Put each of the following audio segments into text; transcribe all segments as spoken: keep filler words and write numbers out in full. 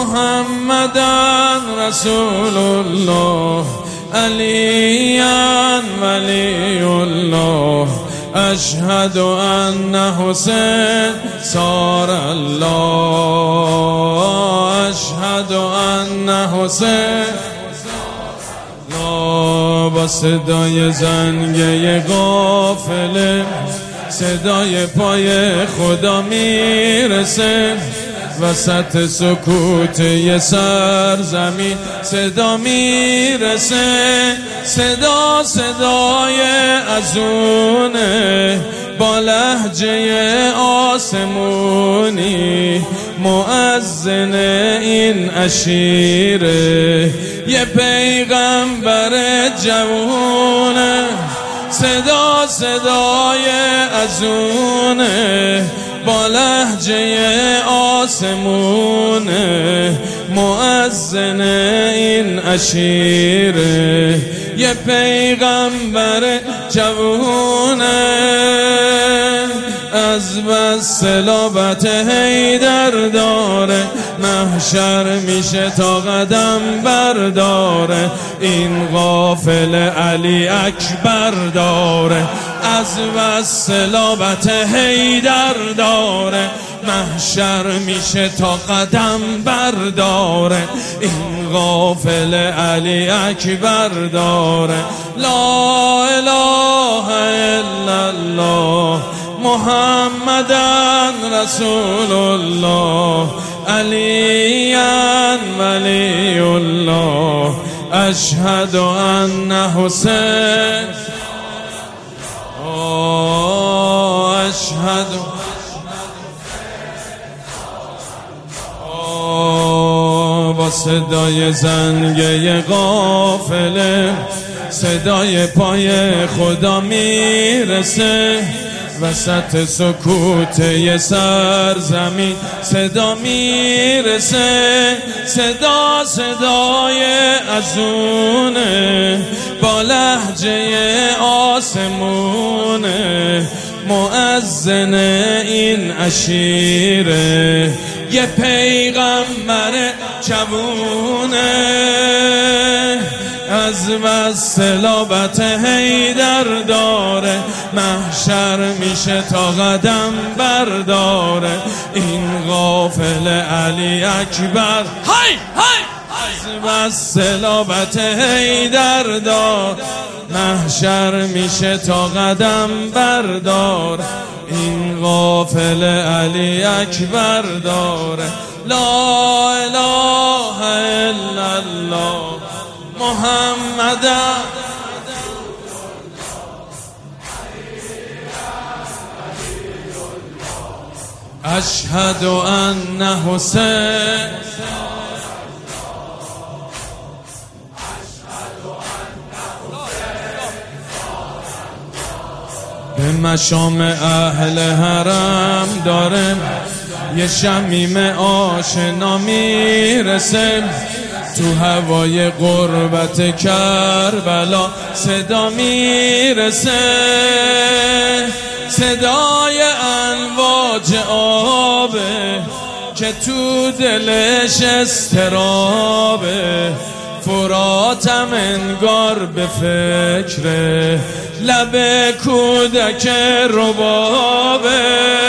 محمدن رسول الله علیاً ولی الله اشهد ان حسین صار الله اشهد ان حسین با صدای زنگه قافله صدای پای خدا میرسه وسط سکوت یه سرزمین صدا میرسه صدا صدای ازونه با لهجه آسمونی مؤذن این عشیره یه پیغمبر جوونه صدا صدای ازونه با لهجه آسمونه مؤذن این عشیره یه پیغمبر جوونه از بس صلابت حیدر داره محشر میشه تا قدم برداره این قافله علی اکبر داره از بس صلابت حیدر داره محشر میشه تا قدم برداره این قافله علی اکبر داره لا اله الا الله محمدن رسول الله علیاً ولی الله اشهد ان حسین اشهد با صدای زنگه قافله صدای پای خدا میرسه وسط سکوت یه سرزمین صدا میرسه صدا صدای ازونه با لهجه آسمونه مؤذن این عشیره یه پیغمبر جوونه از بس صلابت حیدر داره محشر میشه تا قدم برداره این قافله علی اکبر های های از بس صلابت حیدر داره محشر میشه تا قدم برداره این قافله علی اکبر داره لا اله الا الله محمد اشهد ان حسین به مشام اهل حرم داره یه شمیم آشنا میرسه تو هوای غربت کربلا صدا میرسه صدای امواج آبه که تو دلش استرابه فراتم انگار به فکر لب کودک ربابه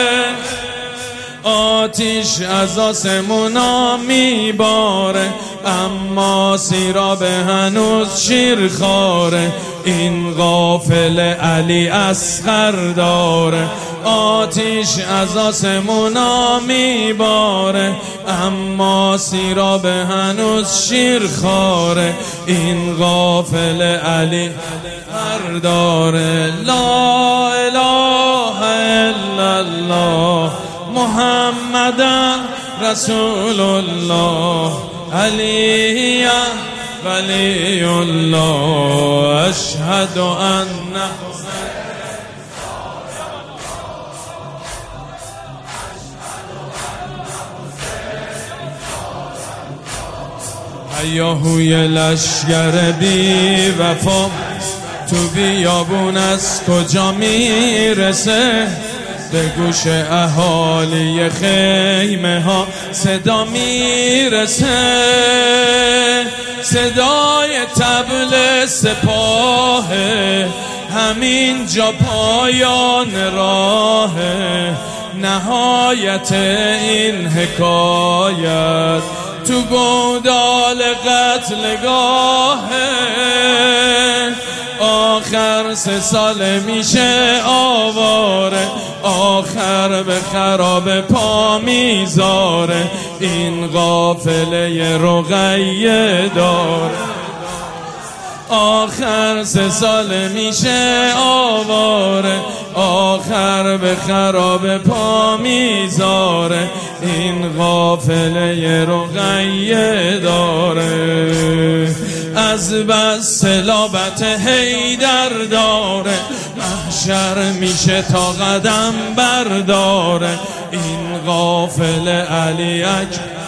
آتیش از آسمونا میباره اما سیراب هنوز شیرخواره این قافله علی اصغر داره آتیش از آسمونا میباره اما سیراب هنوز شیرخواره این قافله علی اصغر داره لا اله الا الله محمدن رسول الله علیاً ولی الله اشهد ان هیاهوی لشگر بی وفا تو بیابون از کجا میرسه به گوش اهالی خیمه ها صدا میرسه، صدای طبل سپاه، همین جا پایان راه، نهایت این حکایت تو گودال قتلگاه. آخر سه سال میشه آواره، آخر به خراب پا میذاره، این قافله رقیه داره. آخر سه سال میشه آواره، آخر به خراب پا میذاره، این قافله رقیه داره. از بس صلابت حیدر داره، محشر میشه تا قدم برداره، این قافله علی اکبر